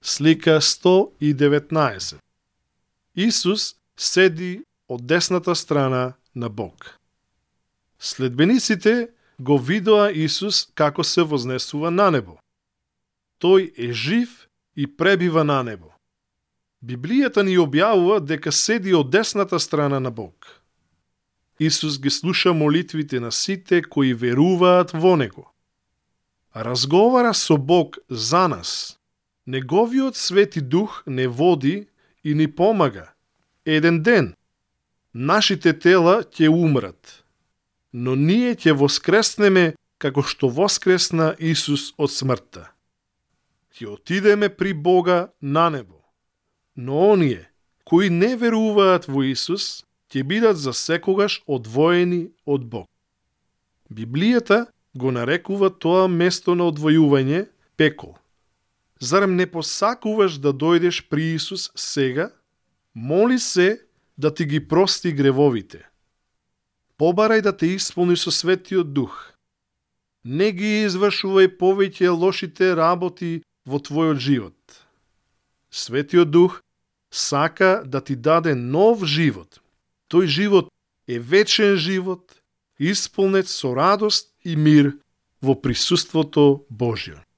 Слика 119. Исус седи од десната страна на Бог. Следбениците го видоа Исус како се вознесува на небо. Тој е жив и пребива на небо. Библијата ни објавува дека седи од десната страна на Бог. Исус ги слуша молитвите на сите кои веруваат во Него. Разговара со Бог за нас. Неговиот Свети Дух не води и ни помага. Еден ден нашите тела ќе умрат, но ние ќе воскреснеме како што воскресна Исус од смртта. Ќе отидеме при Бога на небо. Но оние кои не веруваат во Исус ќе бидат за секогаш одвоени од Бог. Библијата го нарекува тоа место на одвојување пекол. Зарем не посакуваш да дојдеш при Исус сега? Моли се да ти ги прости гревовите. Побарај да те исполни со Светиот Дух. Не ги извршувај повеќе лошите работи во твојот живот. Светиот Дух сака да ти даде нов живот. Тој живот е вечен живот, исполнет со радост и мир во присуството Божјо.